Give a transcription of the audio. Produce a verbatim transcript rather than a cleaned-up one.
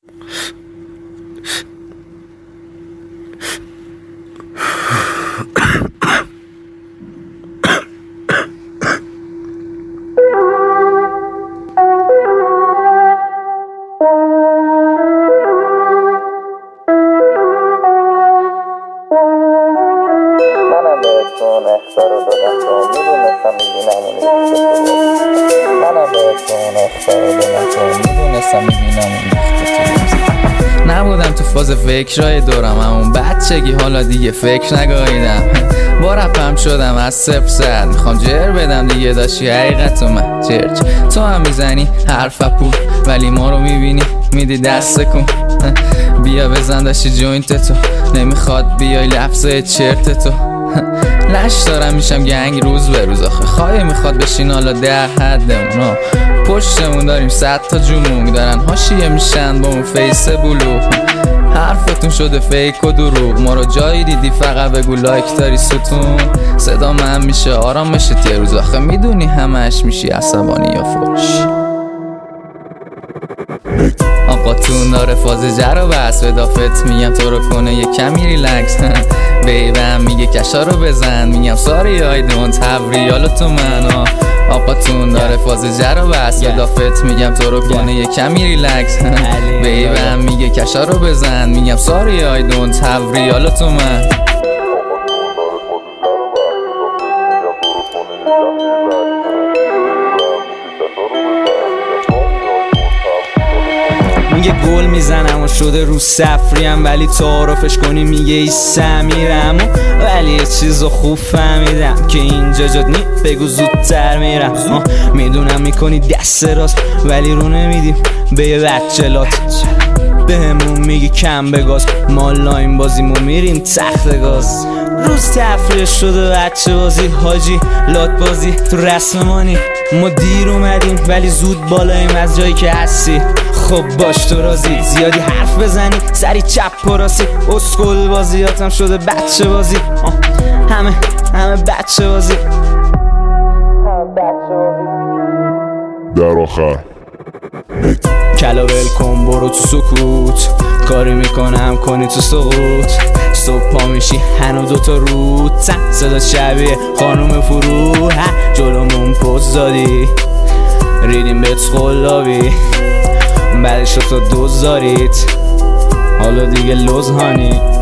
بهتون اختار رو دادم تو میدونستم میبینم اون منم بهتون اختار رو دادم تو میدونستم میبینم اون نبودم تو فاز فکرهای دورم همون بچگی، حالا دیگه فکر نگاهیدم با رپم شدم از صفر صد، میخوام جر بدم دیگه داشتی حقیقت من چرچ تو هم میزنی حرف پول ولی ما رو میبینی میدی دست کن بیا بزن داشتی جوینت تو نمیخواد بیای لفظه چرت تو لش دارم میشم گنگ روز به روز آخه خواهی میخواد بشین حالا در حدمون پشتمون داریم صد تا جمونگ دارن حاشیه میشن با اون فیس بلو حرفتون شده فیک و دروغ ما رو جایی دیدی فقط بگو لایک داری ستون صدا من میشه آرام میشه یه روز آخه میدونی همش میشی عصبانی یا فوش آقا تون داره فاز جر و بس بدافت میگم تو رو کنه یه کمی ریلکس بیبم میگه کشا رو بزن میگم ساری آی دونت هاو ریال تو من آقا تون داره فاز جر و بس بدافت میگم تو رو کنه یه کمی ریلکس بیبم میگه کشا رو بزن میگم ساری آی دونت هاو ریال تو من میگه گل میزنم و شده رو سفریم ولی تعارفش کنی میگه ای سمیرم ولی یه چیزو خوب فهمیدم که اینجا جد نی بگو زودتر میرم میدونم میکنی دست راست ولی رو نمیدیم به یه بچلات به همون میگی کم بگاز ما لاین بازیم و میریم تخت گاز روز تفریح شده بچه بازی حاجی لات بازی تو رسم مانی ما دیر اومدیم ولی زود بالایم از جایی که هستی خب باش تو راضی زیادی حرف بزنی سری چپ و راستی اسکول بازیاتم شده بچه بازی همه همه بچه بازی در آخر کلا ول کن برو تو سکوت کاری میکنم کنی تو سقوط صبح پا میشی هنو دوتا رود صدا شبیه خانوم فرو جلومون پوز دادی ریدیم بهت خلابی بعدش تو دوز دارید حالا دیگه لوز هانی